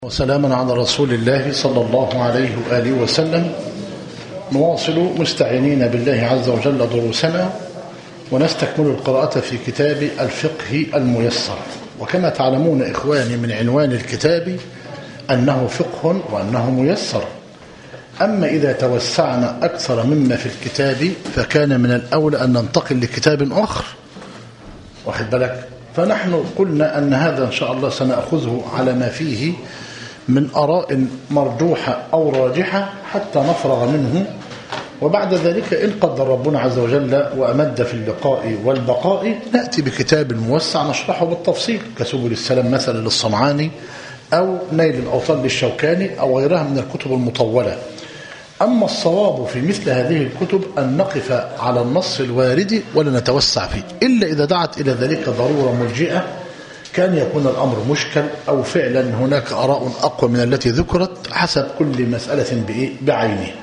وسلاما على رسول الله صلى الله عليه وآله وسلم. نواصل مستعينين بالله عز وجل دروسنا ونستكمل القراءة في كتاب الفقه الميسر. وكما تعلمون إخواني من عنوان الكتاب أنه فقه وأنه ميسر. أما إذا توسعنا أكثر مما في الكتاب فكان من الأولى أن ننتقل لكتاب آخر، واخد بالك؟ فنحن قلنا أن هذا إن شاء الله سنأخذه على ما فيه من آراء مرجوحة أو راجحة حتى نفرغ منه، وبعد ذلك إن قدر ربنا عز وجل وأمد في اللقاء والبقاء نأتي بكتاب موسع نشرحه بالتفصيل كسبل السلام مثلا للصنعاني أو نيل الأوطان للشوكاني أو غيرها من الكتب المطولة. أما الصواب في مثل هذه الكتب أن نقف على النص الوارد ولا نتوسع فيه إلا إذا دعت إلى ذلك ضرورة ملجئة، كان يكون الأمر مشكل أو فعلا هناك آراء أقوى من التي ذكرت حسب كل مسألة بعينها.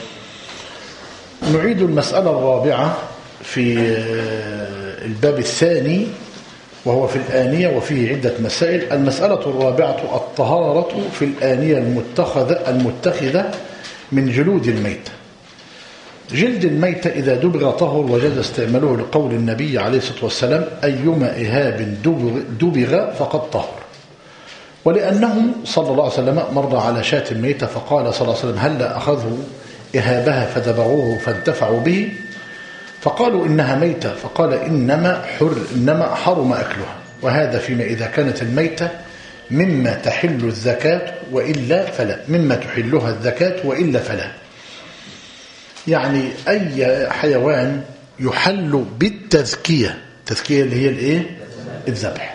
نعيد المسألة الرابعة في الباب الثاني وهو في الآنية وفيه عدة مسائل. المسألة الرابعة الطهارة في الآنية المتخذة من جلود الميتة. جلد الميتة إذا دبغ طهر وجاز استعماله لقول النبي عليه الصلاة والسلام أيما إهاب دبغ فقد طهر، ولأنه صلى الله عليه وسلم مر على شاة ميتة فقال صلى الله عليه وسلم هلا أخذوا إهابها فدبغوه فانتفعوا به، فقالوا إنها ميتة فقال إنما حرم أكلها. وهذا فيما إذا كانت الميتة مما تحل الزكاة وإلا فلا، مما تحلها الزكاة وإلا فلا، يعني أي حيوان يحل بالتذكية، التذكية اللي هي الإيه؟ الذبح.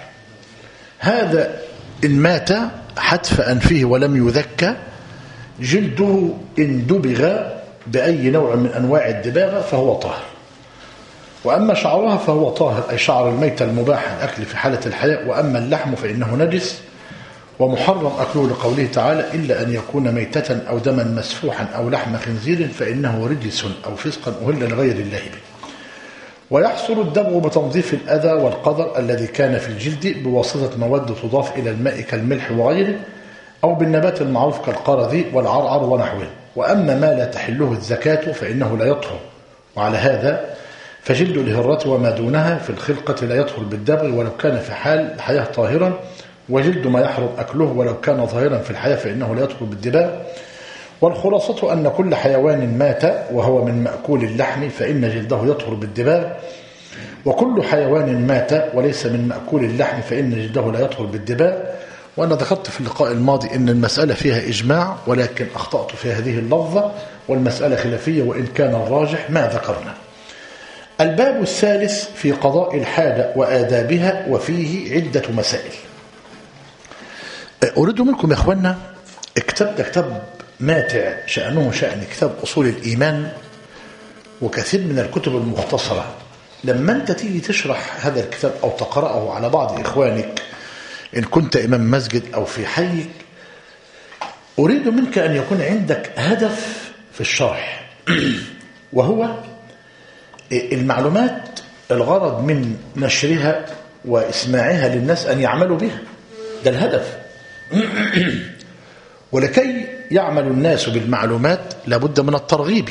هذا إن مات حتف أنفه ولم يذكى جلده إن دبغ بأي نوع من أنواع الدباغة فهو طاهر. وأما شعرها فهو طاهر، أي شعر الميتة المباح الأكل في حالة الحياة. وأما اللحم فإنه نجس ومحرم أكله لقوله تعالى إلا أن يكون ميتة أو دما مسفوحا أو لحم خنزير فإنه رجس أو فسقا أهل لغير الله به. ويحصل الدبغ بتنظيف الأذى والقذر الذي كان في الجلد بواسطة مواد تضاف إلى الماء كالملح وغيره، أو بالنبات المعروف كالقرذي والعرعر ونحوه. وأما ما لا تحله الزكاة فإنه لا يطهر، وعلى هذا فجلد الهرة وما دونها في الخلقة لا يطهر بالدبغ ولو كان في حال الحياة طاهرا، وجلد ما يحرم أكله ولو كان ظاهرا في الحياة فإنه لا يطهر بالدباغ. والخلاصة أن كل حيوان مات وهو من مأكول اللحم فإن جلده يطهر بالدباغ، وكل حيوان مات وليس من مأكول اللحم فإن جلده لا يطهر بالدباغ. وأنا ذكرت في اللقاء الماضي أن المسألة فيها إجماع، ولكن أخطأت في هذه اللفظة والمسألة خلافية وإن كان الراجح ما ذكرنا. الباب الثالث في قضاء الحاجة وآدابها وفيه عدة مسائل. أريد منكم يا أخوانا كتاب ماتع شأنه شأن كتاب أصول الإيمان وكثير من الكتب المختصرة. لما أنت تيجي تشرح هذا الكتاب أو تقرأه على بعض إخوانك إن كنت إمام مسجد أو في حيك، أريد منك أن يكون عندك هدف في الشرح وهو المعلومات الغرض من نشرها وإسماعها للناس أن يعملوا بها، ده الهدف. ولكي يعمل الناس بالمعلومات لابد من الترغيب.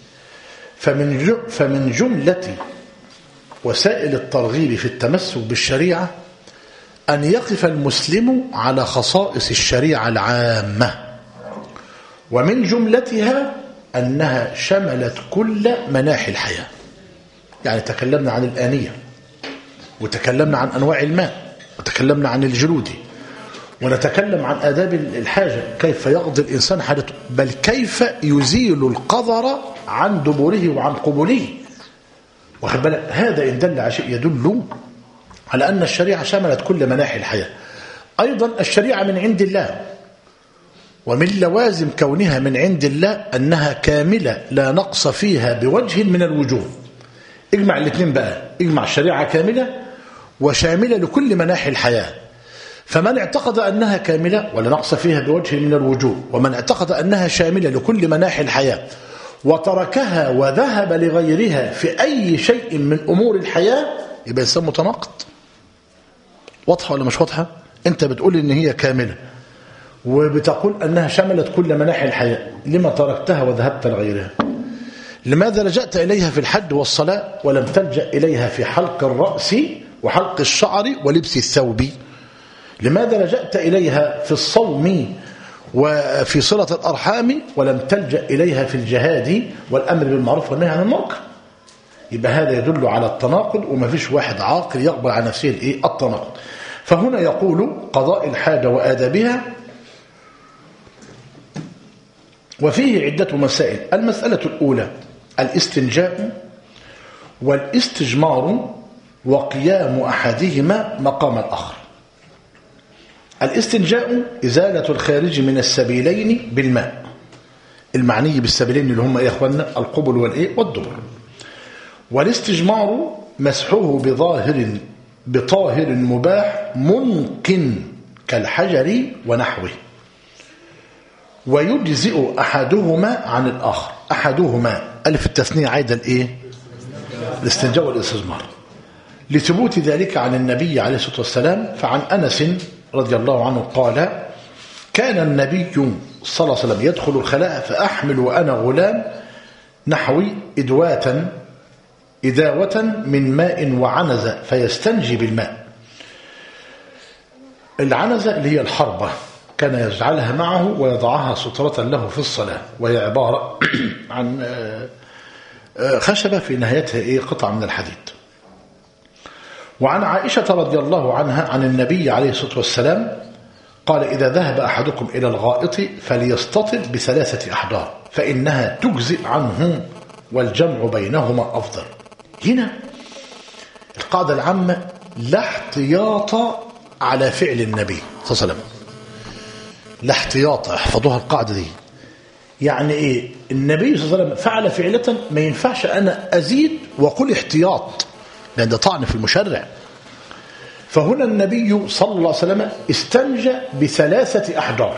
فمن جملة وسائل الترغيب في التمسك بالشريعة أن يقف المسلم على خصائص الشريعة العامة، ومن جملتها أنها شملت كل مناحي الحياة. يعني تكلمنا عن الآنية، وتكلمنا عن أنواع الماء، وتكلمنا عن الجلود، ونتكلم عن آداب الحاجة كيف يقضي الإنسان حاجته، بل كيف يزيل القذر عن دبره وعن قبله. واخد بالك؟ هذا إن دل على شيء يدل على أن الشريعة شملت كل مناحي الحياة. أيضا الشريعة من عند الله، ومن لوازم كونها من عند الله أنها كاملة لا نقص فيها بوجه من الوجوه. اجمع الاثنين بقى، اجمع الشريعة كاملة وشاملة لكل مناحي الحياة. فمن اعتقد أنها كاملة ولا نقص فيها بوجه من الوجوه، ومن اعتقد أنها شاملة لكل مناحي الحياة وتركها وذهب لغيرها في أي شيء من أمور الحياة يبقى إنسان متناقض. واضحة ولا مش واضحة؟ أنت بتقول إن هي كاملة وبتقول أنها شملت كل مناحي الحياة، لما تركتها وذهبت لغيرها؟ لماذا لجأت إليها في الحج والصلاة ولم تلجأ إليها في حلق الرأس وحلق الشعر ولبس الثوب؟ لماذا لجأت إليها في الصوم وفي صلة الأرحام ولم تلجأ إليها في الجهاد والأمر بالمعروف والنهي عن المنكر؟ يبقى هذا يدل على التناقض، وما فيش واحد عاقل يقبل على نفسه التناقض. فهنا يقول قضاء الحاجة وآدابها، وفيه عدة مسائل. المسألة الأولى الاستنجاء والاستجمار وقيام أحدهما مقام الآخر. الاستنجاء إزالة الخارج من السبيلين بالماء، المعني بالسبيلين اللي هم يا أخوانا القبل والدبر. والاستجمار مسحه بطاهر مباح ممكن كالحجر ونحوه، ويجزئ أحدهما عن الآخر. أحدهما ألف التثنية عايدة الإيه؟ الاستنجاء والاستجمار، لثبوت ذلك عن النبي عليه الصلاة والسلام. فعن أنس رضي الله عنه قال: كان النبي صلى الله عليه وسلم يدخل الخلاء فأحمل وأنا غلام نحوي إداوة من ماء وعنزة فيستنجي بالماء. العنزة اللي هي الحربة، كان يجعلها معه ويضعها سترة له في الصلاة، وهي عبارة عن خشبة في نهايتها قطعة من الحديد. وعن عائشة رضي الله عنها عن النبي عليه الصلاة والسلام قال: إذا ذهب أحدكم إلى الغائط فليستطل ب3 أحجار فإنها تجزئ عنه والجمع بينهما أفضل. هنا القاعدة العامة: لا احتياط على فعل النبي صلى الله عليه وسلم، لا احتياط. احفظوها القاعدة دي. يعني إيه؟ النبي صلى الله عليه وسلم فعل فعلة ما ينفعش أنا أزيد وأقول احتياط، لأن ده طعن في المشرع. فهنا النبي صلى الله عليه وسلم استنجى ب3 أحجار.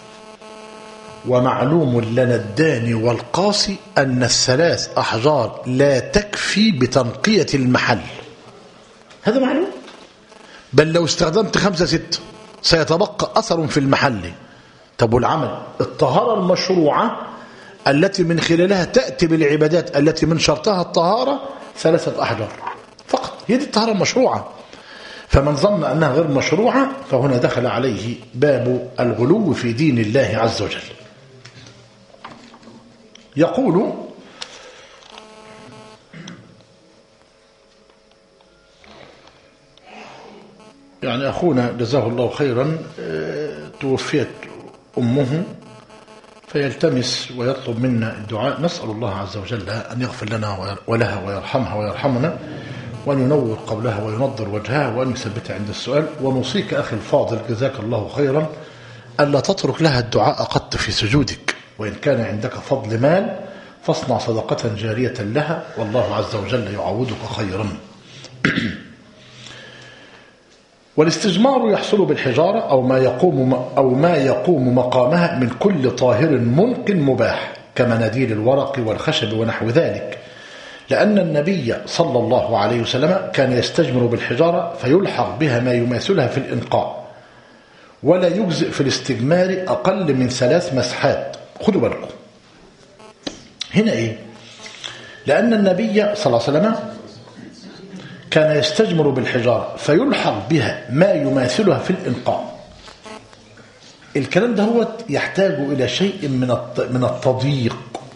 ومعلوم لنا الداني والقاصي أن ال3 أحجار لا تكفي بتنقية المحل، هذا معلوم. بل لو استخدمت 5 6 سيتبقى أثر في المحل. طب والعمل الطهارة المشروعة التي من خلالها تأتي بالعبادات التي من شرطها الطهارة 3 أحجار فقط، هي دي الطهارة المشروعة. فمن ظن أنها غير مشروعة فهنا دخل عليه باب الغلو في دين الله عز وجل. يقول: يعني أخونا جزاه الله خيرا توفيت أمه، فيلتمس ويطلب منا الدعاء. نسأل الله عز وجل أن يغفر لنا ولها ويرحمها ويرحمنا، وأن ينور قبلها وينضر وجهها، وأن يثبتها عند السؤال. ونوصيك أخي الفاضل جزاك الله خيرا ألا تترك لها الدعاء قط في سجودك، وإن كان عندك فضل مال فاصنع صدقة جارية لها، والله عز وجل يعوضك خيرا. والاستجمار يحصل بالحجارة أو ما يقوم مقامها من كل طاهر ممكن مباح كمناديل الورق والخشب ونحو ذلك، لأن النبي صلى الله عليه وسلم كان يستجمر بالحجارة فيلحق بها ما يماثلها في الإنقاء، ولا يجزئ في الاستجمار أقل من 3 مسحات. خدوا بالكم هنا إيه؟ لأن النبي صلى الله عليه وسلم كان يستجمر بالحجارة فيلحق بها ما يماثلها في الإنقاء. الكلام ده هو يحتاج إلى شيء من التضييق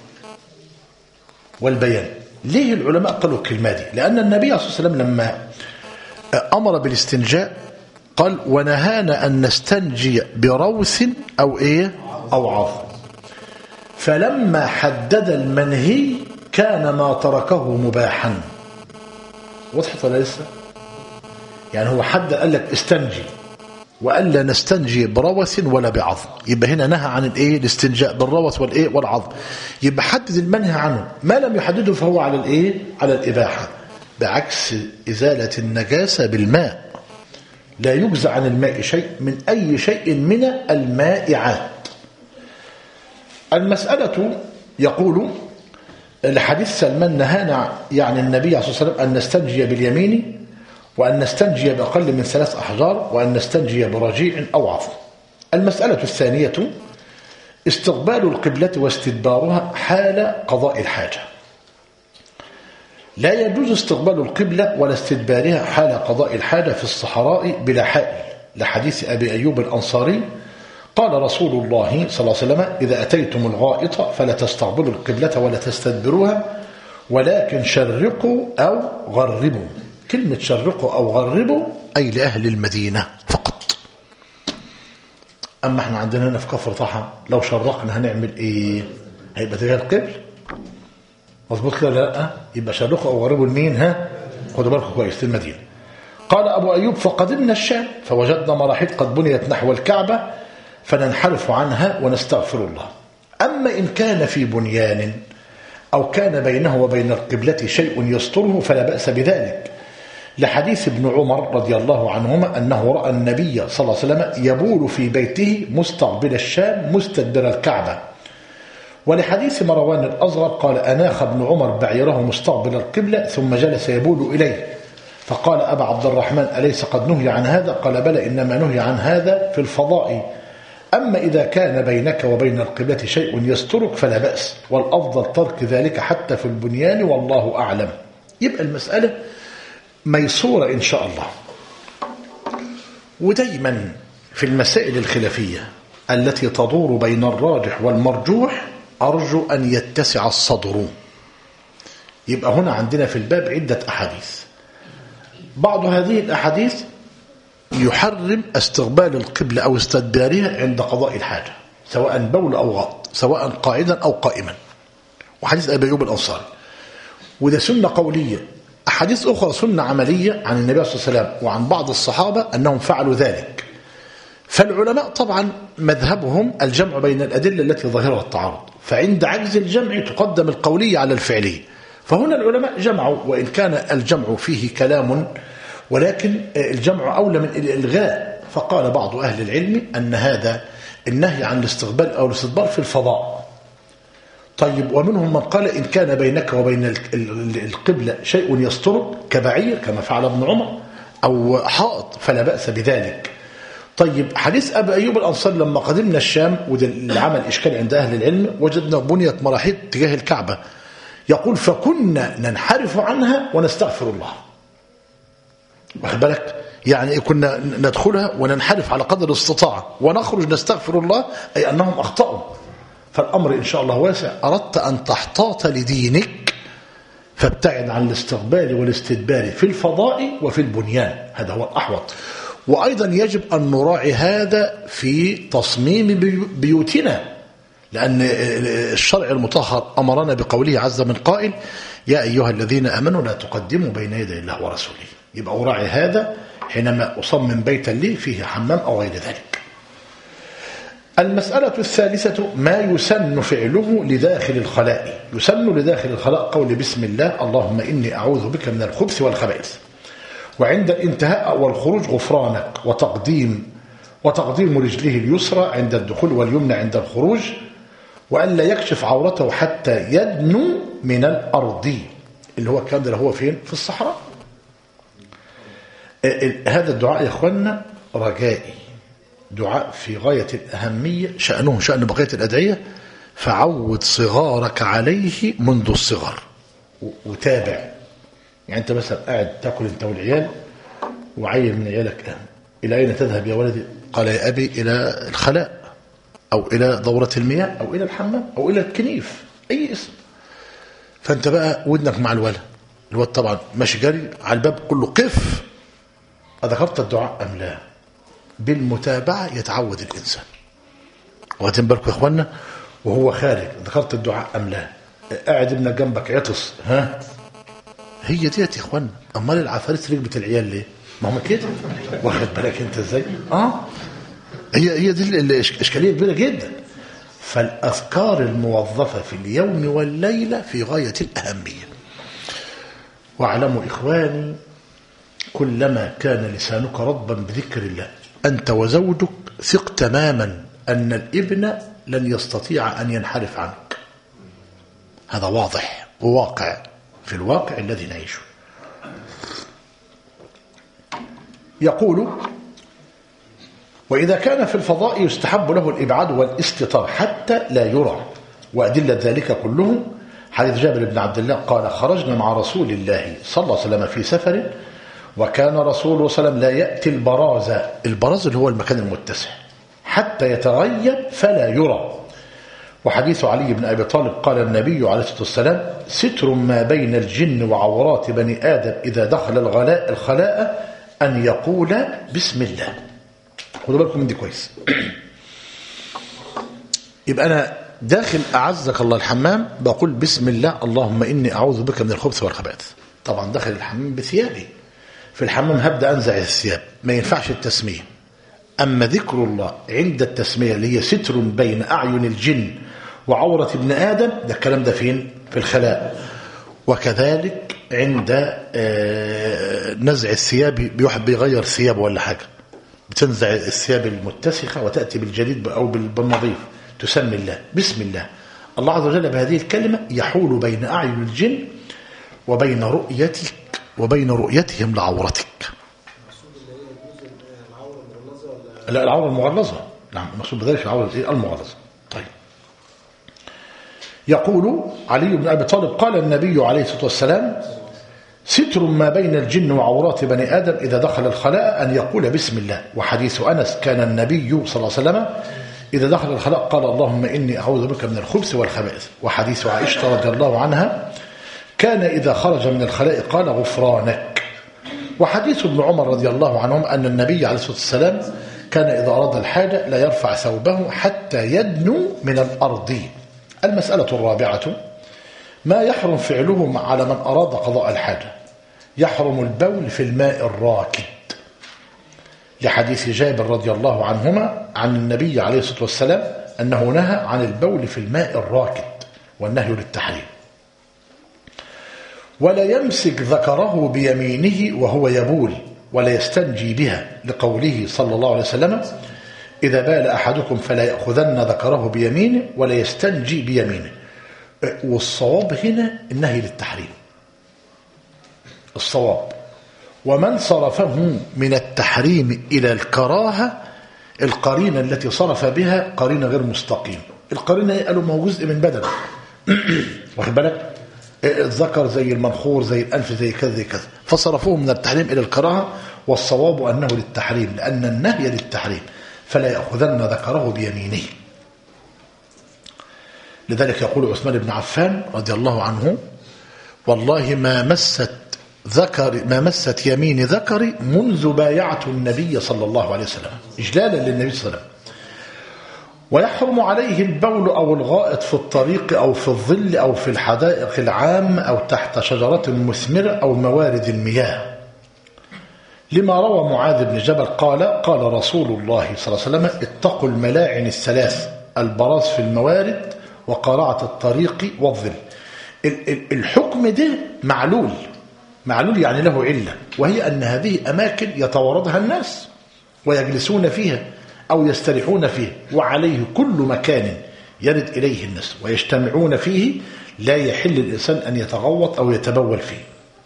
والبيان. ليه العلماء قالوا الكلمة دي؟ لأن النبي صلى الله عليه وسلم لما أمر بالاستنجاء قال: ونهانا أن نستنجي بروث أو عظم. فلما حدد المنهي كان ما تركه مباحا. وضحت ولا لسه؟ يعني هو حد قال لك استنجي وقال لا نستنجي بروث ولا بعظم، يبقى هنا نهى عن الاستنجاء بالروث والعظم. يبقى حدد المنهي عنه، ما لم يحدده فهو على على الإباحة، بعكس إزالة النجاسة بالماء. لا يجزى عن الماء شيء من أي شيء من المائعات. المسألة يقول لحديث سلمان نهانا يعني النبي عليه الصلاة والسلام أن نستنجي باليمين، وأن نستنجي بأقل من 3 أحجار، وأن نستنجي برجيع أو عظم. المسألة الثانية استقبال القبلة واستدبارها حال قضاء الحاجة. لا يجوز استقبال القبلة ولا استدبارها حال قضاء الحاجة في الصحراء بلا حائل، لحديث أبي أيوب الأنصاري قال رسول الله صلى الله عليه وسلم: إذا أتيتم الغائط فلا تستقبلوا القبلة ولا تستدبروها ولكن شرقوا أو غربوا. كلمة شرقوا أو غربوا أي لأهل المدينة فقط. أما احنا عندنا هنا في كفر طحا لو شرقنا هنعمل إيه؟ هيبقى تجاه القبل مظبوط كده؟ لا، يبقى شرقوا أو غربوا لمين؟ خدوا بالكم كويس، المدينة. قال أبو أيوب: فقدمنا الشام فوجدنا مراحيض قد بنيت نحو الكعبة فننحرف عنها ونستغفر الله. أما إن كان في بنيان أو كان بينه وبين القبلة شيء يستره فلا بأس بذلك، لحديث ابن عمر رضي الله عنهما أنه رأى النبي صلى الله عليه وسلم يبول في بيته مستقبل الشام مستدبر الكعبة. ولحديث مروان الأزرق قال: أناخ ابن عمر بعيره مستقبل القبلة ثم جلس يبول إليه، فقال: أبا عبد الرحمن أليس قد نهي عن هذا؟ قال: بلى، إنما نهي عن هذا في الفضاء، أما إذا كان بينك وبين القبلة شيء يسترك فلا بأس، والأفضل ترك ذلك حتى في البنيان، والله أعلم. يبقى المسألة ميسورة إن شاء الله. ودايما في المسائل الخلافية التي تدور بين الراجح والمرجوح أرجو أن يتسع الصدر. يبقى هنا عندنا في الباب عدة أحاديث، بعض هذه الأحاديث يحرم استقبال القبلة أو استدبارها عند قضاء الحاجة، سواء بول أو غائط، سواء قاعدا أو قائما، وحديث أبي أيوب الأنصاري، وده سنة قولية. أحاديث أخرى سنة عملية عن النبي صلى الله عليه وسلم وعن بعض الصحابة أنهم فعلوا ذلك. فالعلماء طبعا مذهبهم الجمع بين الأدلة التي ظاهرها التعارض، فعند عجز الجمع تقدم القولية على الفعلية. فهنا العلماء جمعوا، وإن كان الجمع فيه كلام ولكن الجمع أولى من الإلغاء. فقال بعض أهل العلم أن هذا النهي عن الاستقبال أو الاستدبار في الفضاء. طيب، ومنهم من قال إن كان بينك وبين القبلة شيء يسترك كبعير كما فعل ابن عمر أو حائط فلا بأس بذلك. طيب، حديث أبي أيوب الأنصاري لما قدمنا الشام، وده اللي عمل إشكال عند أهل العلم، وجدنا بنيت مراحيض تجاه الكعبة، يقول: فكنا ننحرف عنها ونستغفر الله. واخد بالك؟ يعني كنا ندخلها وننحرف على قدر الاستطاعة ونخرج نستغفر الله، أي أنهم أخطأوا. فالأمر إن شاء الله واسع. أردت أن تحتاط لدينك فابتعد عن الاستقبال والاستدبار في الفضاء وفي البنيان، هذا هو الأحوط. وأيضا يجب أن نراعي هذا في تصميم بيوتنا، لأن الشرع المطهر أمرنا بقوله عز من قائل: يا أيها الذين آمنوا لا تقدموا بين يدي الله ورسوله. يبقى أراعي هذا حينما أصمم بيتا لي فيه حمام أو غير ذلك. المسألة الثالثة ما يسن فعله لداخل الخلاء. يسن لداخل الخلاء قول بسم الله اللهم إني أعوذ بك من الخبث والخبائث، وعند الانتهاء والخروج غفرانك، وتقديم رجله اليسرى عند الدخول واليمنى عند الخروج، وألا يكشف عورته حتى يدنو من الأرض، اللي هو الكلام ده هو فين؟ في الصحراء. هذا الدعاء يا إخواننا رجائي، دعاء في غاية الأهمية، شأنه شأن بقية الأدعية. فعود صغارك عليه منذ الصغر وتابع. يعني أنت مثلا قاعد تأكل أنت والعيال، وعيل من عيالك قام: إلى أين تذهب يا ولدي؟ قال: يا أبي إلى الخلاء، أو إلى دورة المياه، أو إلى الحمام، أو إلى الكنيف، أي اسم. فأنت بقى ودنك مع الولد طبعا ماشي جري على الباب، كله قف. أذكرت الدعاء أم لا؟ بالمتابعة يتعود الإنسان. واخدين بالكم يا إخوانا؟ وهو خارج ذكرت الدعاء أم لا؟ قاعد ابنك جنبك عطس، هي ديت يا إخوانا. أمال العفاريت ركبت العيال ليه؟ ما هم كده. واخد بالك أنت إزاي؟ هي دي الإشكالية كبيرة جدا. فالأذكار الموظفة في اليوم والليلة في غاية الأهمية. واعلموا إخواني كلما كان لسانك رطبا بذكر الله أنت وزوجك ثق تماما أن الابن لن يستطيع أن ينحرف عنك. هذا واضح وواقع في الواقع الذي نعيشه. يقول: وإذا كان في الفضاء يستحب له الإبعاد والاستتار حتى لا يرى. وأدلة ذلك كلهم حديث جابر بن عبد الله قال خرجنا مع رسول الله صلى الله عليه وسلم في سفر وكان رسول الله صلى الله عليه وسلم لا يأتي البراز اللي هو المكان المتسع حتى يتغيب فلا يرى. وحديث علي بن أبي طالب قال النبي عليه الصلاة والسلام ستر ما بين الجن وعورات بني آدم إذا دخل الخلاء أن يقول بسم الله. خدوا بالكم من دي كويس. يبقى أنا داخل أعزك الله الحمام بقول بسم الله اللهم إني أعوذ بك من الخبث والخبائث. طبعا داخل الحمام بثيابي، في الحمام هبدأ أنزع الثياب، ما ينفعش التسمية. أما ذكر الله عند التسمية اللي هي ستر بين أعين الجن وعورة ابن آدم، ده الكلام ده فين؟ في الخلاء. وكذلك عند نزع الثياب، بواحد بيغير ثيابه ولا حاجة، بتنزع الثياب المتسخة وتأتي بالجديد أو بالنظيف، تسمي الله بسم الله. الله عز وجل بهذه الكلمة يحول بين أعين الجن وبين رؤيتك وبين رؤيتهم لعورتك. لا، العورة المغلظة. نعم، المقصود بذلك العورة المغلظة. طيب، يقول علي بن أبي طالب قال النبي عليه الصلاة والسلام ستر ما بين الجن وعورات بني آدم إذا دخل الخلاء أن يقول بسم الله. وحديث أنس كان النبي صلى الله عليه وسلم إذا دخل الخلاء قال اللهم إني أعوذ بك من الخبث والخبائث. وحديث عائشة رضي الله عنها كان إذا خرج من الخلاء قال غفرانك. وحديث ابن عمر رضي الله عنهم أن النبي عليه الصلاة والسلام كان إذا أراد الحاجة لا يرفع ثوبه حتى يدنو من الأرض. المسألة الرابعة ما يحرم فعله على من أراد قضاء الحاجة. يحرم البول في الماء الراكد لحديث جابر رضي الله عنهما عن النبي عليه الصلاة والسلام أنه نهى عن البول في الماء الراكد، والنهي للتحريم. ولا يمسك ذكره بيمينه وهو يبول ولا يستنجي بها لقوله صلى الله عليه وسلم إذا بال أحدكم فلا يأخذن ذكره بيمينه ولا يستنجي بيمينه. والصواب هنا النهي للتحريم، الصواب. ومن صرفه من التحريم إلى الكراهة القرينة التي صرف بها قرينة غير مستقيم. القرينة قالوا ما هو جزء من بدنه واخد بالك، الذكر زي المنخور زي الأنف زي كذا زي كذا، فصرفوه من التحريم إلى الكراهة. والصواب أنه للتحريم لأن النهي للتحريم، فلا يأخذن ذكره بيمينه. لذلك يقول عثمان بن عفان رضي الله عنه والله ما مست يمين ذكري منذ بايعت النبي صلى الله عليه وسلم، إجلالا للنبي صلى الله عليه وسلم. ويحرم عليه البول أو الغائط في الطريق أو في الظل أو في الحدائق العام أو تحت شجرة مثمرة أو موارد المياه، لما روى معاذ بن جبل قال رسول الله صلى الله عليه وسلم اتقوا الملاعن الثلاث البراز في الموارد وقارعة الطريق والظل. الحكم ده معلول يعني له علة، وهي أن هذه أماكن يتواردها الناس ويجلسون فيها أو يستريحون فيه، وعليه كل مكان يرد إليه الناس ويجتمعون فيه لا يحل الإنسان أن يتغوط أو يتبول فيه.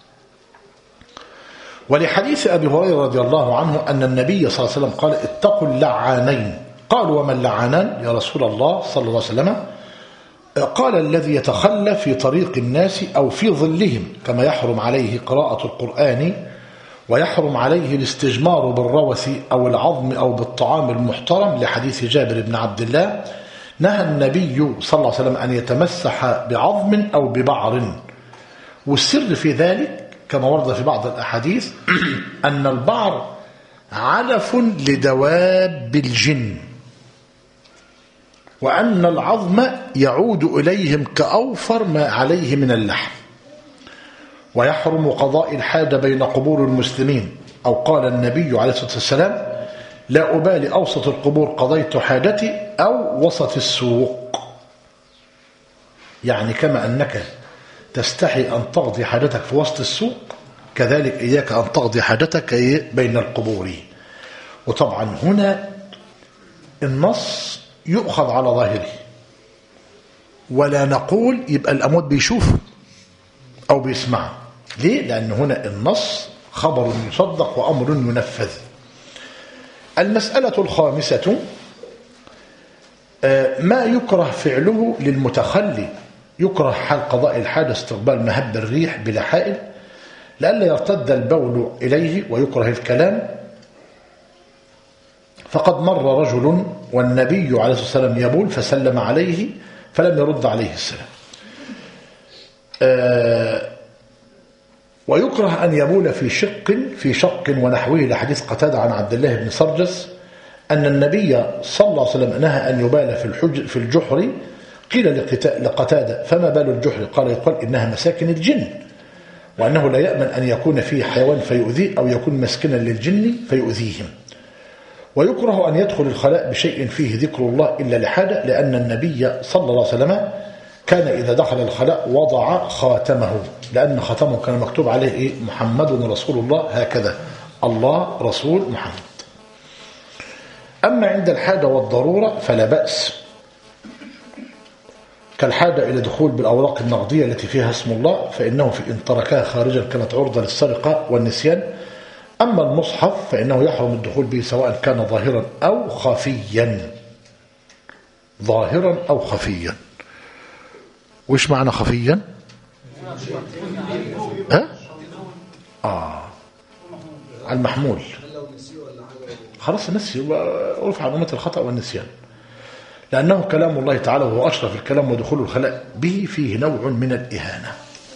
ولحديث أبي هريرة رضي الله عنه أن النبي صلى الله عليه وسلم قال اتقوا اللعانين. قالوا وما اللعانان يا رسول الله صلى الله عليه وسلم؟ قال الذي يتخلى في طريق الناس أو في ظلهم، كما يحرم عليه قراءة القرآن ويحرم عليه الاستجمار بالروث أو العظم أو بالطعام المحترم، لحديث جابر بن عبد الله نهى النبي صلى الله عليه وسلم أن يتمسح بعظم أو ببعر. والسر في ذلك كما ورد في بعض الأحاديث أن البعر علف لدواب الجن، وأن العظم يعود إليهم كأوفر ما عليه من اللحم. ويحرم قضاء الحاجة بين قبور المسلمين، أو قال النبي عليه الصلاة والسلام لا أبالي أوسط القبور قضيت حاجتي أو وسط السوق. يعني كما أنك تستحي أن تقضي حاجتك في وسط السوق، كذلك إياك أن تقضي حاجتك بين القبور. وطبعا هنا النص يؤخذ على ظاهره، ولا نقول يبقى الأموات بيشوفوا أو بيسمعوا. ليه؟ لأن هنا النص خبر يصدق وأمر ينفذ. المسألة الخامسة ما يكره فعله للمتخلي. يكره حال قضاء الحاجة استقبال مهب الريح بلا حائل لئلا يرتد البول إليه، ويكره الكلام. فقد مر رجل والنبي عليه الصلاة والسلام يبول فسلم عليه فلم يرد عليه السلام. ويكره أن يبول في شق ونحوه لحديث قتادة عن عبد الله بن سرجس أن النبي صلى الله عليه وسلم نهى أن يبال في الجحر. قيل لقتادة فما بال الجحر؟ قال يقال إنها مساكن الجن، وأنه لا يأمن أن يكون فيه حيوان فيؤذيه أو يكون مسكنا للجن فيؤذيهم. ويكره أن يدخل الخلاء بشيء فيه ذكر الله إلا لحاجة، لأن النبي صلى الله عليه وسلم كان إذا دخل الخلاء وضع خاتمه، لأن خاتمه كان مكتوب عليه إيه؟ محمد رسول الله، هكذا الله رسول محمد. أما عند الحاجة والضرورة فلا بأس، كالحاجة إلى دخول بالأوراق النقدية التي فيها اسم الله، فإنه في إن تركها خارجا كانت عرضة للسرقة والنسيان. أما المصحف فإنه يحرم الدخول به سواء كان ظاهرا أو خفيا. ظاهرا أو خفيا. وإيش معنى خفيا؟ المحمول. خلاص نسي ورفع عن أمة الخطأ والنسيان، لأنه كلام الله تعالى وهو أشرف الكلام، ودخول الخلاء به فيه نوع من الإهانة.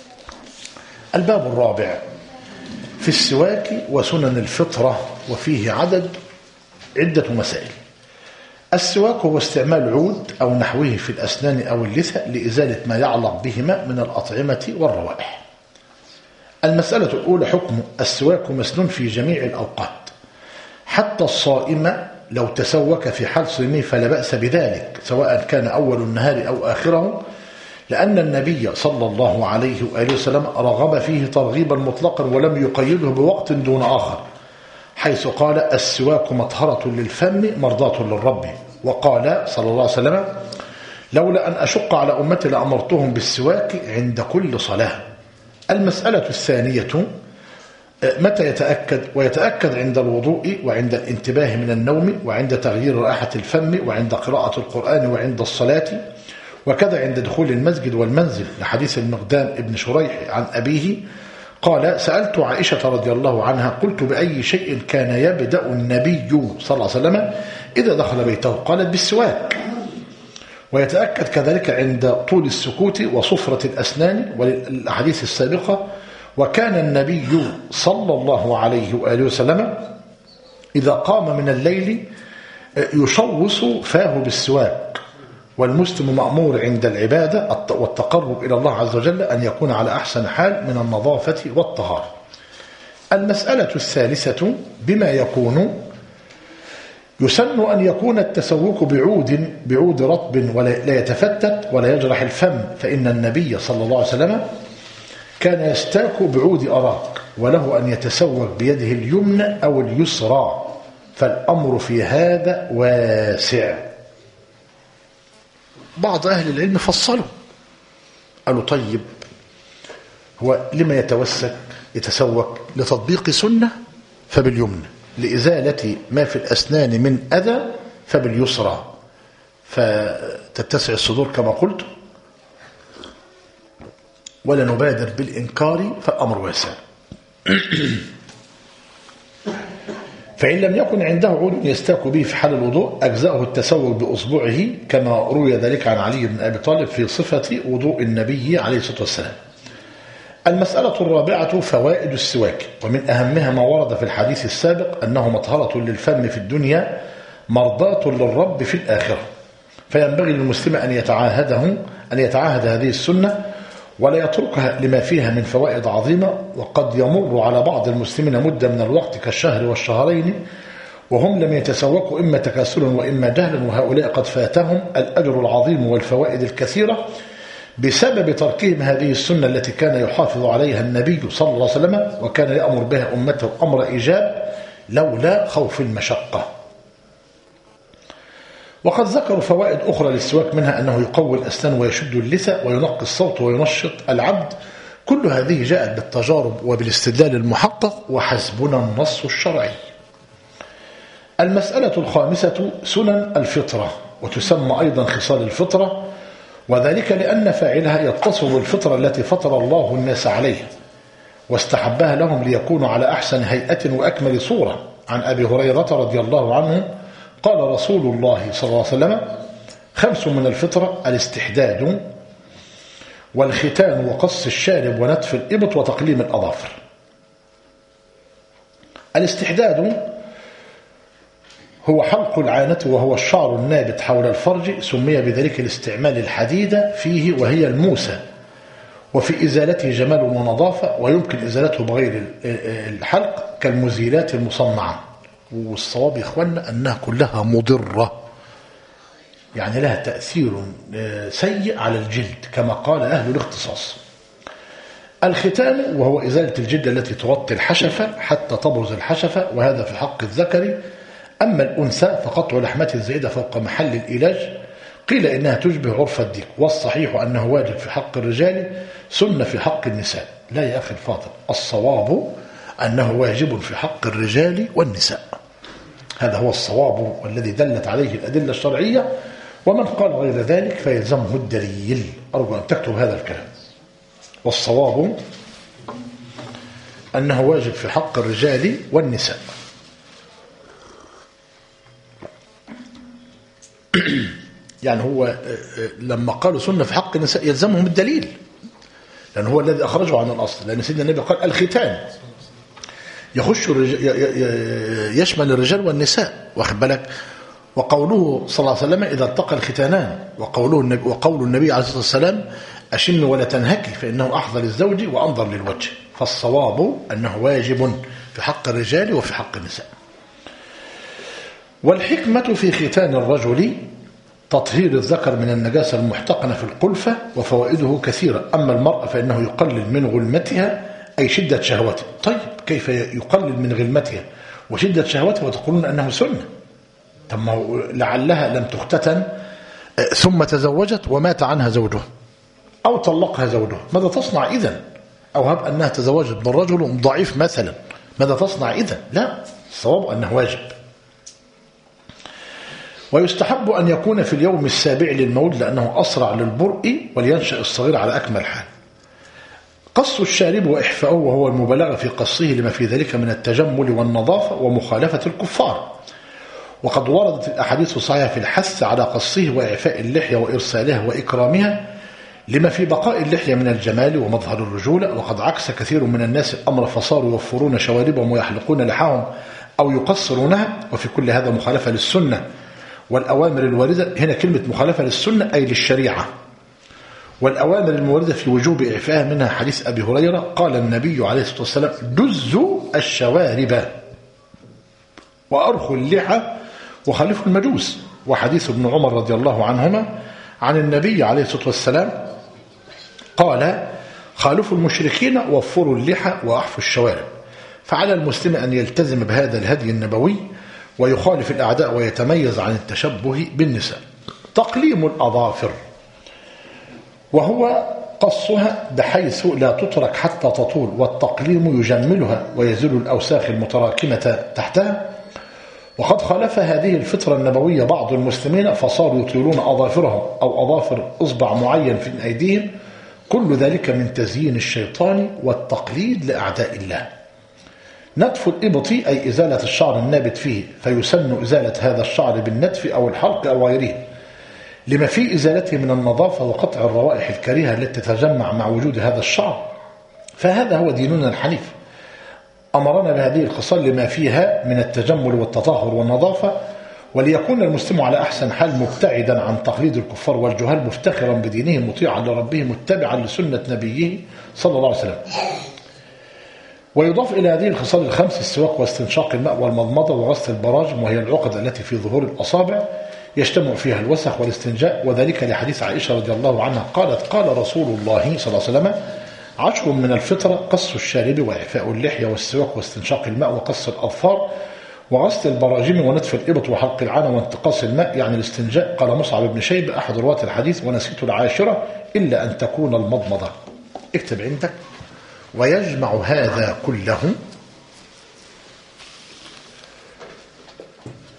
الباب الرابع في السواك وسنن الفطرة، وفيه عدة مسائل. السواك هو استعمال عود أو نحوه في الأسنان أو اللثة لإزالة ما يعلق بهما من الأطعمة والروائح. المسألة الأولى حكم السواك مسنون في جميع الأوقات، حتى الصائم لو تسوك في حال صيامه فلا بأس بذلك، سواء كان أول النهار أو آخره، لأن النبي صلى الله عليه وآله وسلم رغب فيه ترغيبا مطلقا ولم يقيده بوقت دون آخر، حيث قال السواك مطهرة للفم مرضاة للرب، وقال صلى الله عليه وسلم لولا أن أشق على أمتي لأمرتهم بالسواك عند كل صلاة. المسألة الثانية متى يتأكد؟ ويتأكد عند الوضوء وعند الانتباه من النوم وعند تغيير رائحة الفم وعند قراءة القرآن وعند الصلاة، وكذا عند دخول المسجد والمنزل، لحديث المقدام ابن شريح عن أبيه قال سألت عائشة رضي الله عنها قلت بأي شيء كان يبدأ النبي صلى الله عليه وسلم إذا دخل بيته؟ قالت بالسواك. ويتأكد كذلك عند طول السكوت وصفرة الأسنان، والأحاديث السابقة وكان النبي صلى الله عليه وآله وسلم إذا قام من الليل يشوص فاه بالسواك. والمسلم مأمور عند العبادة والتقرب إلى الله عز وجل أن يكون على أحسن حال من النظافة والطهارة. المسألة الثالثة بما يكون. يسن أن يكون التسوك بعود رطب ولا يتفتت ولا يجرح الفم، فإن النبي صلى الله عليه وسلم كان يستاك بعود أراك، وله أن يتسوك بيده اليمنى أو اليسرى، فالأمر في هذا واسع. بعض أهل العلم فصلوا قالوا طيب هو لما يتسوك لتطبيق سنة فباليمنى، لإزالة ما في الأسنان من أذى فباليسرى، فتتسع الصدور كما قلت، ولا نبادر بالإنكار فالأمر واسع. فإن لم يكن عنده عود يستاك به في حال الوضوء أجزأه التسوك بأصبعه، كما روي ذلك عن علي بن أبي طالب في صفة وضوء النبي عليه الصلاة والسلام. المسألة الرابعة فوائد السواك، ومن أهمها ما ورد في الحديث السابق أنه مطهرة للفم في الدنيا مرضاة للرب في الآخرة، فينبغي للمسلم أن يتعاهد هذه السنة ولا يتركها لما فيها من فوائد عظيمة. وقد يمر على بعض المسلمين مدة من الوقت كالشهر والشهرين وهم لم يتسوقوا إما تكاسلا وإما جهلا، وهؤلاء قد فاتهم الأجر العظيم والفوائد الكثيرة بسبب تركهم هذه السنة التي كان يحافظ عليها النبي صلى الله عليه وسلم، وكان يأمر بها أمته أمر إيجاب لولا خوف المشقة. وقد ذكروا فوائد أخرى للسواك، منها أنه يقوي الأسنان ويشد اللثة وينقي الصوت وينشط العبد. كل هذه جاءت بالتجارب وبالاستدلال المحقق، وحسبنا النص الشرعي. المسألة الخامسة سنن الفطرة، وتسمى أيضا خصال الفطرة، وذلك لأن فاعلها يتصل بالفطرة التي فطر الله الناس عليها واستحبها لهم ليكونوا على أحسن هيئة وأكمل صورة. عن أبي هريرة رضي الله عنه قال رسول الله صلى الله عليه وسلم: 5 من الفطرة: الاستحداد والختان وقص الشارب ونتف الإبط وتقليم الأظافر. الاستحداد هو حلق العانة، وهو الشعر النابت حول الفرج، سمي بذلك الاستعمال الحديدة فيه، وهي الموسى، وفي إزالته جمال ونظافة، ويمكن إزالته بغير الحلق كالمزيلات المصنعة. والصواب يا إخواننا أنها كلها مضرة، يعني لها تأثير سيء على الجلد كما قال أهل الاختصاص. الختان وهو إزالة الجلد التي تغطي الحشفة حتى تبرز الحشفة، وهذا في حق الذكر. أما الأنثى فقطع لحمة الزائدة فوق محل الإيلاج، قيل إنها تشبه عرف الديك، والصحيح أنه واجب في حق الرجال، سنة في حق النساء. لا يا أخي الفاضل، الصواب أنه واجب في حق الرجال والنساء، هذا هو الصواب والذي دلت عليه الأدلة الشرعية، ومن قال غير ذلك فيلزمه الدليل. أرجو أن تكتب هذا الكلام. والصواب أنه واجب في حق الرجال والنساء. يعني هو لما قالوا سنة في حق النساء يلزمهم الدليل، لأن هو الذي أخرجه عن الأصل، لأن سيدنا النبي قال الختان يخش يشمل الرجال والنساء، واخد بالك. وقوله صلى الله عليه وسلم: إذا التقى الختانان، وقول النبي عليه الصلاة والسلام: أشم ولا تنهكي فإنه أحظى للزوج وأنظر للوجه. فالصواب أنه واجب في حق الرجال وفي حق النساء. والحكمة في ختان الرجل تطهير الذكر من النجاسة المحتقنة في القلفة، وفوائده كثيرة. أما المرأة فإنه يقلل من غلمتها، أي شدة شهوتها. طيب كيف يقلل من غلمتها وشدة شهوتها وتقولون أنه سنة؟ طب ما هو لعلها لم تختتن ثم تزوجت ومات عنها زوجها أو طلقها زوجها، ماذا تصنع إذن؟ أو هب أنها تزوجت من رجل ضعيف مثلا، ماذا تصنع إذن؟ لا، الصواب أنه واجب. ويستحب أن يكون في اليوم السابع للمولد، لأنه أسرع للبرء ولينشأ الصغير على أكمل حال. قص الشارب وإحفاؤه، وهو المبالغة في قصه لما في ذلك من التجمل والنظافة ومخالفة الكفار. وقد وردت الأحاديث الصحيحة في الحث على قصه وإعفاء اللحية وإرسالها وإكرامها، لما في بقاء اللحية من الجمال ومظهر الرجولة. وقد عكس كثير من الناس الأمر، فصاروا يوفرون شواربهم ويحلقون لحاهم أو يقصرونها، وفي كل هذا مخالفة للسنة والأوامر الواردة. هنا كلمة مخالفة للسنة أي للشريعة، والأوامر المواردة في وجوب إعفاءها، منها حديث أبي هريرة قال النبي عليه الصلاة والسلام: دزوا الشوارب وأرخوا اللحى وخالفوا المجوس. وحديث ابن عمر رضي الله عنهما عن النبي عليه الصلاة والسلام قال: خالفوا المشركين ووفروا اللحى وأحفوا الشوارب. فعلى المسلم أن يلتزم بهذا الهدي النبوي ويخالف الأعداء ويتميز عن التشبه بالنساء. تقليم الأظافر، وهو قصها بحيث لا تترك حتى تطول، والتقليم يجملها ويزيل الأوساخ المتراكمة تحتها. وقد خالف هذه الفطرة النبوية بعض المسلمين، فصاروا يطيلون أظافرهم أو أظافر إصبع معين في أيديهم. كل ذلك من تزيين الشيطان والتقليد لأعداء الله. نتف الإبط أي إزالة الشعر النابت فيه، فيسن إزالة هذا الشعر بالنتف أو الحلق أو غيره، لما في إزالته من النظافة وقطع الروائح الكريهة التي تتجمع مع وجود هذا الشعر. فهذا هو ديننا الحنيف، أمرنا بهذه الخصال لما فيها من التجمل والتطهر والنظافة، وليكون المسلم على أحسن حال مبتعدا عن تقليد الكفار والجهال، مفتخرا بدينه مطيعا لربه متبعا لسنة نبيه صلى الله عليه وسلم. ويضاف إلى هذه الخصال الخمس: السواك واستنشاق الماء والمضمضة وغسل البراجم، وهي العقد التي في ظهور الأصابع يجتمع فيها الوسخ والاستنجاء، وذلك لحديث عائشة رضي الله عنها قالت: قال رسول الله صلى الله عليه وسلم: 10 من الفطرة: قص الشارب وإعفاء اللحية والسواك واستنشاق الماء وقص الأظفار وغسل البراجم ونتف الإبط وحلق العانة وانتقاص الماء، يعني الاستنجاء. قال مصعب بن شيبة أحد رواة الحديث: ونسيت العاشرة إلا أن تكون المضمضة. اكتب عندك: ويجمع هذا كله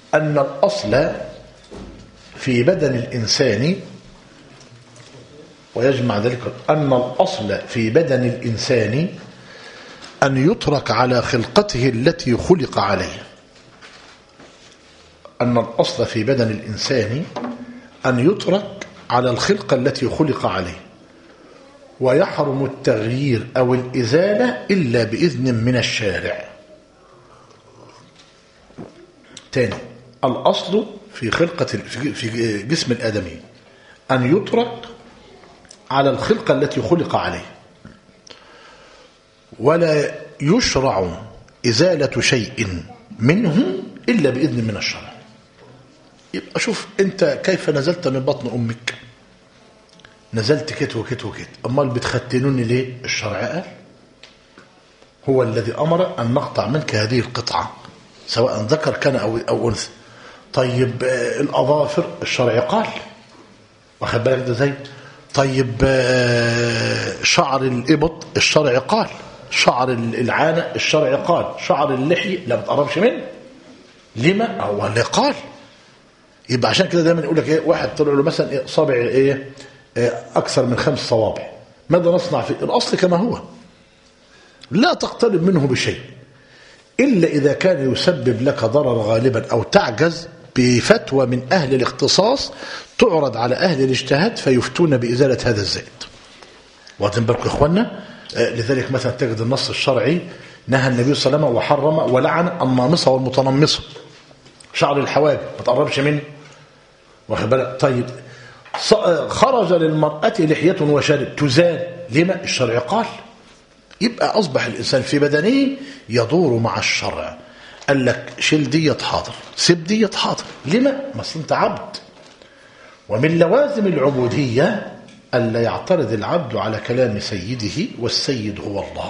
أن الأصل في بدن الإنسان، ويجمع ذلك أن الأصل في بدن الإنسان أن يترك على خلقته التي خلق عليه. أن الأصل في بدن الإنسان أن يترك على الخلقة التي خلق عليه، ويحرم التغيير أو الإزالة إلا بإذن من الشارع. تاني، الأصل في خلقة في جسم الآدمي أن يترك على الخلقة التي خلق عليه، ولا يشرع إزالة شيء منه إلا بإذن من الشرع. يبقى شوف أنت كيف نزلت من بطن أمك، نزلت كت وكت وكت، أمال بتختنوني ليه؟ الشرع قال هو الذي أمر أن نقطع منك هذه القطعة سواء ذكر كان أو أنثى. طيب الأظافر الشرع قال، واخد بالك ده زي طيب شعر الإبط الشرع قال، شعر العانة الشرع قال، شعر اللحية لا بتقربش منه. لما؟ هو اللي قال. يبقى عشان كده دايما يقول لك ايه، واحد طلع له مثلا صابع ايه اكثر من 5 صوابع، ماذا نصنع فيه؟ الاصل كما هو، لا تقترب منه بشيء الا اذا كان يسبب لك ضرر غالبا او تعجز بفتوى من اهل الاختصاص تعرض على اهل الاجتهاد فيفتون بازاله هذا الزائد. واخدين بالكم يا اخوانا؟ لذلك مثلا تجد النص الشرعي نهى النبي صلى الله عليه وسلم وحرم ولعن النامصه والمتنمصه، شعر الحواجب ما تقربش منه، واخد بالك؟ طيب خرج للمرأة لحية وشارب تزال، لما؟ الشرع قال. يبقى أصبح الإنسان في بدنه يدور مع الشرع. قال لك شيل دية حاضر، سيب دية حاضر، لما؟ ما أنت عبد. ومن لوازم العبودية ألا يعترض العبد على كلام سيده، والسيد هو الله.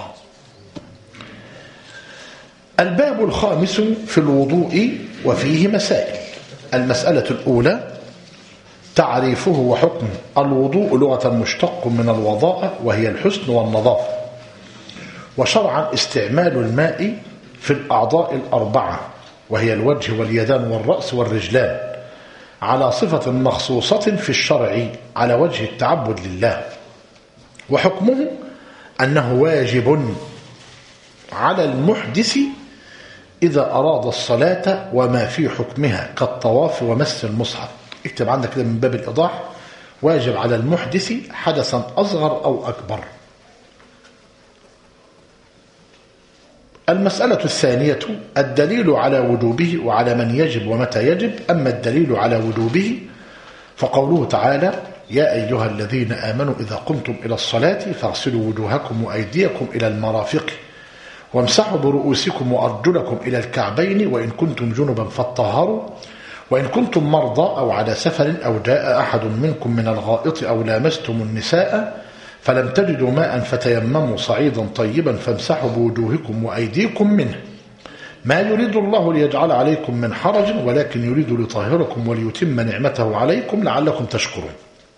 الباب الخامس في الوضوء وفيه مسائل. المسألة الأولى تعريفه وحكم الوضوء. لغة مشتق من الوضاءة وهي الحسن والنظافة، وشرعا استعمال الماء في الأعضاء الأربعة وهي الوجه واليدان والرأس والرجلان على صفة مخصوصة في الشرع على وجه التعبد لله. وحكمه أنه واجب على المحدث إذا أراد الصلاة وما في حكمها كالطواف ومس المصحف. اكتب عندك كده من باب الإيضاح، واجب على المحدث حدثا أصغر أو أكبر. المسألة الثانية الدليل على وجوبه وعلى من يجب ومتى يجب. أما الدليل على وجوبه فقوله تعالى: يا أيها الذين آمنوا إذا قمتم إلى الصلاة فاغسلوا وجوهكم وأيديكم إلى المرافق وامسحوا برؤوسكم وأرجلكم إلى الكعبين وإن كنتم جنبا فاطهروا وإن كنتم مرضى أو على سفر أو جاء أحد منكم من الغائط أو لامستم النساء فلم تجدوا ماء فتيمموا صعيدا طيبا فامسحوا بوجوهكم وأيديكم منه ما يريد الله ليجعل عليكم من حرج ولكن يريد ليطهركم وليتم نعمته عليكم لعلكم تشكرون.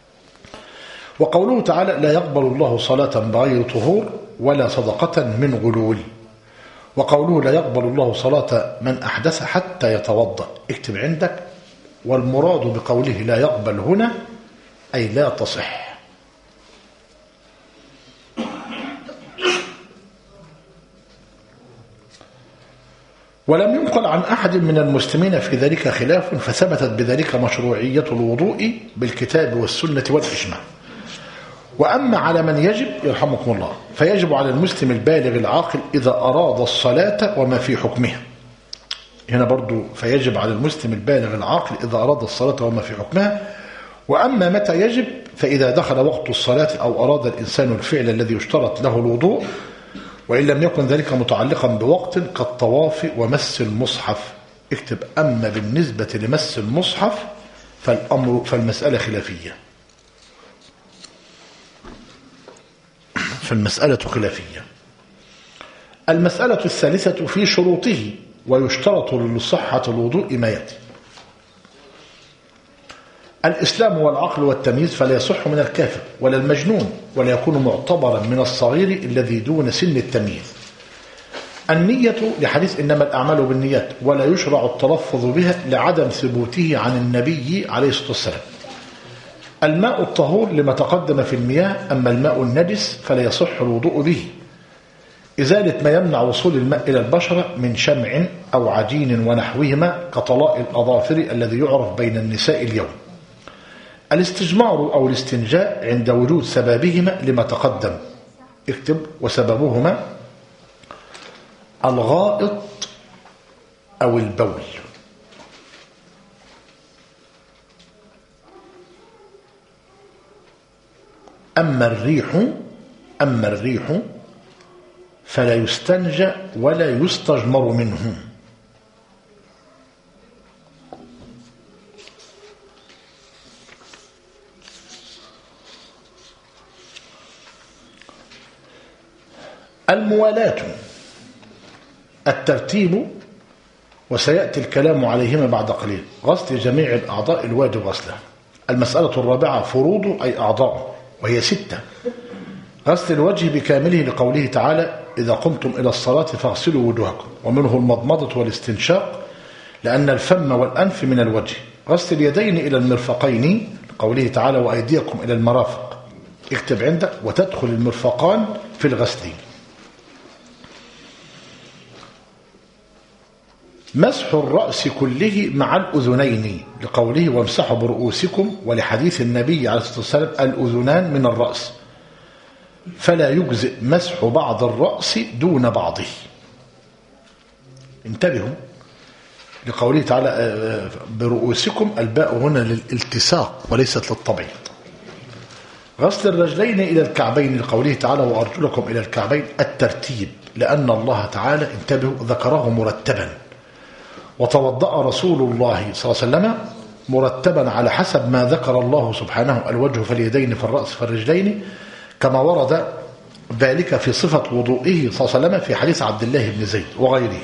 وقوله تعالى: لا يقبل الله صلاة بغير طهور ولا صدقة من غلول. وقوله: لا يقبل الله صلاة من أحدث حتى يتوضأ. اكتب عندك: والمراد بقوله لا يقبل هنا أي لا تصح. ولم ينقل عن أحد من المسلمين في ذلك خلاف، فثبتت بذلك مشروعية الوضوء بالكتاب والسنة والإجماع. وأما على من يجب يرحمكم الله فيجب على المسلم البالغ العاقل إذا أراد الصلاة وما في حكمها. هنا برضو فيجب على المسلم البالغ العاقل إذا أراد الصلاة وما في حكمها. وأما متى يجب فإذا دخل وقت الصلاة أو أراد الإنسان الفعل الذي يشترط له الوضوء وإن لم يكن ذلك متعلقا بوقت كالطواف ومس المصحف. اكتب: أما بالنسبة لمس المصحف فالمسألة خلافية. فالمسألة خلافية. المسألة الثالثة في شروطه ويشترط لصحة الوضوء ما يأتي: الإسلام والعقل والتمييز فلا يصح من الكافر ولا المجنون ولا يكون معتبرا من الصغير الذي دون سن التمييز. النية لحديث إنما الأعمال بالنيات ولا يشرع التلفظ بها لعدم ثبوته عن النبي عليه الصلاة والسلام. الماء الطهور لما تقدم في المياه، أما الماء النجس فلا يصح الوضوء به. إزالة ما يمنع وصول الماء إلى البشرة من شمع أو عجين ونحوهما كطلاء الأظافر الذي يعرف بين النساء اليوم. الاستجمار أو الاستنجاء عند وجود سببهما لما تقدم، اكتب وسببهما الغائط أو البول. أما الريح فلا يستنجى ولا يستجمر منه. الموالاة الترتيب، وسيأتي الكلام عليهما بعد قليل. غسل جميع الأعضاء الواجب غسلها. المسألة الرابعة فروض أي أعضاء، وهي 6. غسل الوجه بكامله لقوله تعالى إذا قمتم إلى الصلاة فاغسلوا وجوهكم، ومنه المضمضة والاستنشاق لأن الفم والأنف من الوجه. غسل اليدين إلى المرفقين لقوله تعالى وأيديكم إلى المرافق، اكتب عندك وتدخل المرفقان في الغسل. مسح الرأس كله مع الأذنين لقوله وامسحوا برؤوسكم، ولحديث النبي عليه الصلاة والسلام الأذنان من الرأس، فلا يجزئ مسح بعض الرأس دون بعضه. انتبهوا لقوله تعالى برؤوسكم، الباء هنا للالتصاق وليست للتبعيض. غسل الرجلين إلى الكعبين لقوله تعالى وأرجلكم إلى الكعبين، الترتيب لأن الله تعالى انتبهوا ذكره مرتبا، وتوضأ رسول الله صلى الله عليه وسلم مرتبا على حسب ما ذكر الله سبحانه الوجه فاليدين فالرأس فالرجلين، كما ورد ذلك في صفة وضوئه صلى الله عليه وسلم في حديث عبد الله بن زيد وغيره.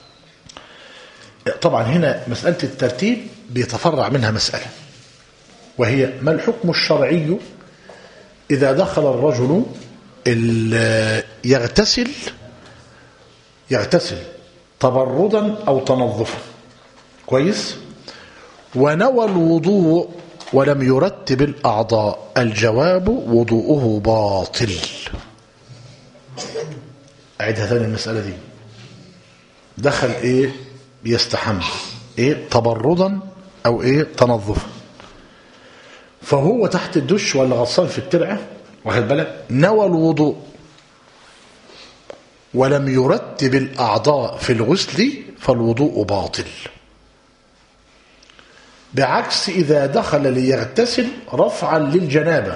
طبعا هنا مسألة الترتيب بيتفرع منها مسألة، وهي ما الحكم الشرعي إذا دخل الرجل يغتسل تبردا أو تنظفا كويس، ونوى الوضوء ولم يرتب الأعضاء، الجواب وضوءه باطل. أعيدها ثاني المسألة دي. دخل بيستحمى تبردا أو تنظفا، فهو تحت الدش ولا غصان في الترعة، واخد بالك، نوى الوضوء ولم يرتب الأعضاء في الغسل فالوضوء باطل. بعكس إذا دخل ليغتسل رفعا للجنابة،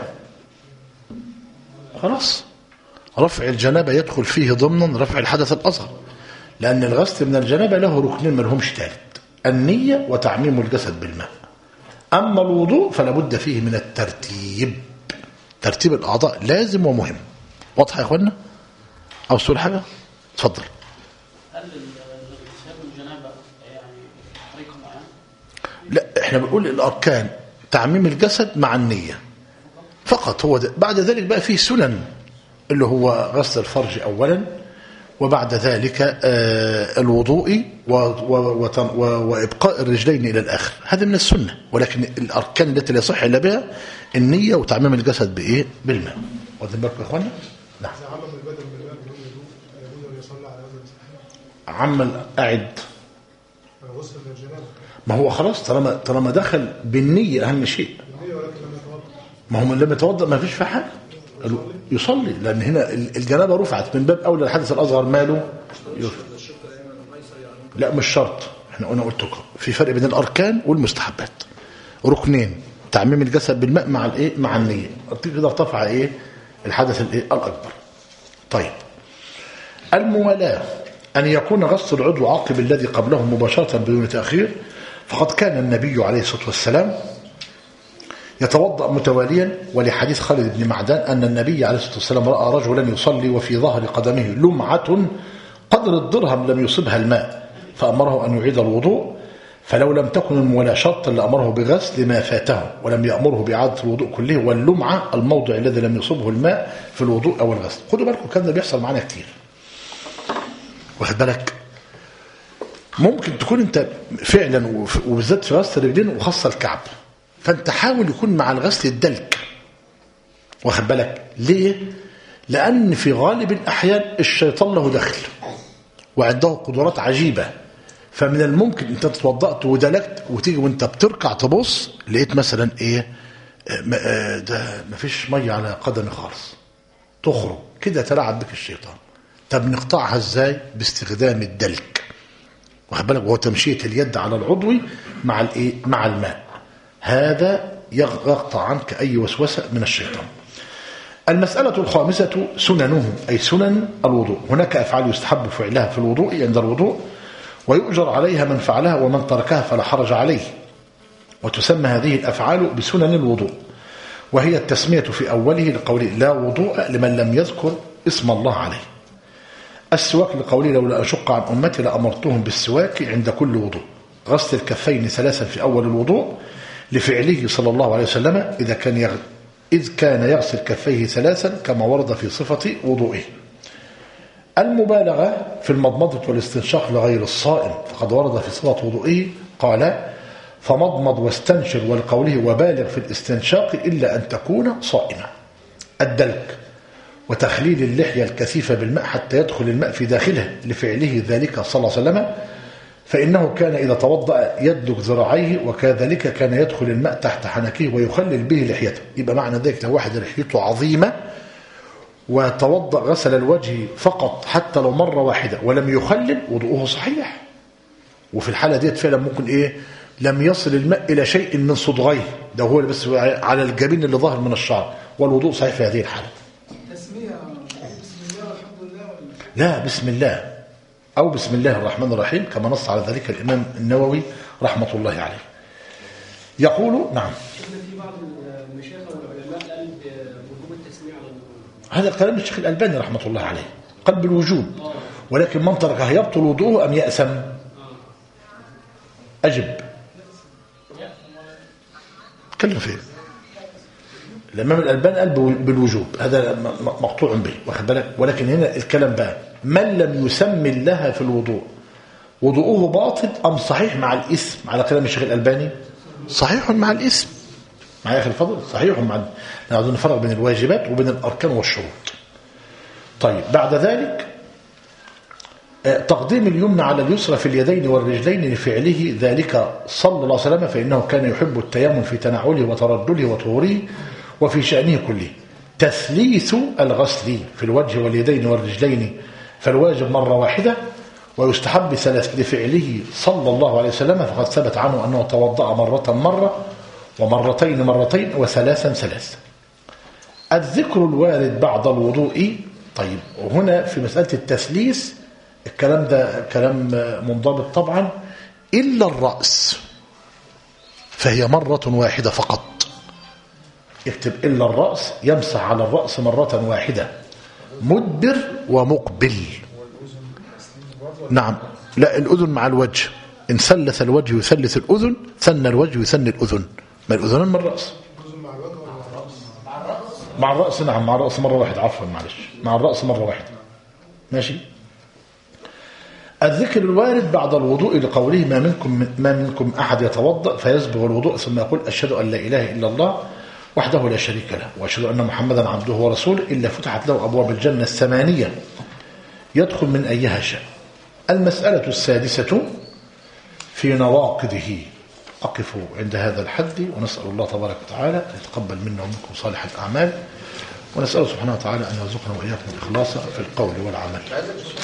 خلاص رفع الجنابة يدخل فيه ضمن رفع الحدث الأصغر، لأن الغسل من الجنابة له ركنين ما لهمش ثالث، النية وتعميم الجسد بالماء. أما الوضوء فلا بد فيه من الترتيب، ترتيب الأعضاء لازم ومهم. واضح يا أخوانا؟ أو سؤال حاجة؟ اتفضل. هل اغتسال الجنابة يعني طريقة معينة؟ لا، احنا بنقول الأركان تعميم الجسد مع النية فقط، هو ده. بعد ذلك بقى فيه سنن اللي هو غسل الفرج أولا، وبعد ذلك الوضوء وإبقاء الرجلين إلى الآخر، هذا من السنة. ولكن الأركان التي لا يصح إلا بها النية وتعميم الجسد بالماء. واخدين بالكم يا إخوانا؟ نعم. عمل أعد ما هو خلاص طالما دخل بالنية أهم شيء. ما هو من لم يتوضأ ما فيش في حاجة يصلي، لأن هنا الجنابة رفعت من باب أولى الحدث الأصغر ماله لا مش شرط. احنا قلت لكم في فرق بين الأركان والمستحبات، ركنين تعميم الجسد بالماء مع مع النية تقدر ترفع الحدث الأكبر. طيب، الموالاة أن يكون غسل العضو عقب الذي قبله مباشرة بدون تأخير، فقد كان النبي عليه الصلاة والسلام يتوضأ متواليا، ولحديث خالد بن معدان أن النبي عليه الصلاة والسلام رأى رجلا يصلي وفي ظهر قدمه لمعة قدر الدرهم لم يصبها الماء، فأمره أن يعيد الوضوء، فلو لم تكن الموالاة شرطا لأمره بغسل ما فاته ولم يأمره بإعادة الوضوء كله، واللمعة الموضع الذي لم يصبه الماء في الوضوء أو الغسل. خدوا بالكم كان ده بيحصل معنا كتير. واخد بالك؟ ممكن تكون انت فعلا وبالذات في غسل الرجلين وخاصه الكعب، فانت حاول يكون مع الغسل الدلك، واخد بالك؟ ليه؟ لان في غالب الاحيان الشيطان له دخل وعنده قدرات عجيبه، فمن الممكن انت تتوضأت ودلكت وتيجي وانت بتركع تبص لقيت مثلا ايه، ده مفيش ميه على قدمي خالص، تخرج كده تلعب بك الشيطان. طب نقطعها ازاي؟ باستخدام الدلك، واخد بالك؟ وهو تمشيه اليد على العضوي مع الايه؟ مع الماء. هذا يقطع عنك اي وسوسه من الشيطان. المسألة الخامسة سننه، أي سنن الوضوء. هناك أفعال يستحب فعلها في الوضوء عند الوضوء ويؤجر عليها من فعلها ومن تركها فلا حرج عليه، وتسمى هذه الأفعال بسنن الوضوء، وهي التسمية في أوله لقوله لا وضوء لمن لم يذكر اسم الله عليه. السواك لقوله لولا أشق عن أمتي لأمرتهم بالسواك عند كل وضوء. غسل الكفين 3 في أول الوضوء لفعله صلى الله عليه وسلم إذ كان يغسل كفيه 3 كما ورد في صفة وضوئه. المبالغة في المضمضة والاستنشاق لغير الصائم، فقد ورد في صفة وضوئه قال فمضمض واستنشر، ولقوله وبالغ في الاستنشاق إلا أن تكون صائما. الدلك وتخليل اللحية الكثيفة بالماء حتى يدخل الماء في داخلها لفعله ذلك صلى الله عليه وسلم، فإنه كان إذا توضأ يدلك ذراعيه وكذلك كان يدخل الماء تحت حنكيه ويخلل به لحيته. يبقى معنى ذلك لو واحد لحيته عظيمة وتوضأ غسل الوجه فقط حتى لو مرة واحدة ولم يخلل وضوءه صحيح. وفي الحالة ديت فعلا ممكن إيه لم يصل الماء إلى شيء من صدغيه، ده هو بس على الجبين اللي ظاهر من الشعر، والوضوء صحيح في هذه الحالة. تسمية بسم الله والحمد لله لا بسم الله أو بسم الله الرحمن الرحيم كما نص على ذلك الإمام النووي رحمة الله عليه. يقول نعم. في بعض المشايخ والعلماء قال بوجوب التسمية على الوضوء. هذا كلام الشيخ الألباني رحمة الله عليه، قال بالوجوب، ولكن من تركه يبطل وضوءه أم يأثم؟ أجب. تكلم فيه. الإمام الألباني قال بالوجوب، هذا مقطوع به، واخد بالك؟ ولكن هنا الكلام بقى من لم يسمي الله في الوضوء وضوءه باطل أم صحيح مع الإثم؟ على كلام الشيخ الألباني صحيح مع الإثم. معايا أخي الفضل؟ صحيح مع نحن نفرق بين الواجبات وبين الأركان والشروط. طيب بعد ذلك تقديم اليمنى على اليسرى في اليدين والرجلين لفعله ذلك صلى الله عليه وسلم، فإنه كان يحب التيمم في تنعله وترجله وطهوره وفي شأنه كله. تثليث الغسل في الوجه واليدين والرجلين فالواجب مرة واحدة، ويستحب 3 لفعله صلى الله عليه وسلم، فقد ثبت عنه أنه توضأ مرة ومرتين و3. الذكر الوارد بعد الوضوء. طيب وهنا في مسألة التثليث الكلام ده كلام منضبط طبعا، إلا الرأس فهي مرة واحدة فقط. اكتب إلا الرأس، يمسح على الرأس مرة واحدة مدبر ومقبل. نعم لا، الأذن مع الوجه، إن ثلث الوجه يثلث الأذن، ثنى الوجه يثني الأذن، ما الأذنان من الرأس؟ مع الرأس. نعم مع الرأس مرة واحدة، عفوا معلش، مع الرأس مرة واحدة. ماشي. الذكر الوارد بعد الوضوء لقوله ما منكم أحد يتوضأ فيسبغ الوضوء ثم يقول أشهد أن لا إله إلا الله وحده لا شريك له وأشهد أن محمدا عبده ورسوله، إلا فتحت له أبواب الجنة 8 يدخل من أيها شاء. المسألة السادسة في نواقضه. أقف عند هذا الحد، ونسأل الله تبارك وتعالى أن يتقبل منا ومنكم صالح الأعمال، ونسأل سبحانه وتعالى أن يرزقنا وإياكم الإخلاص في القول والعمل.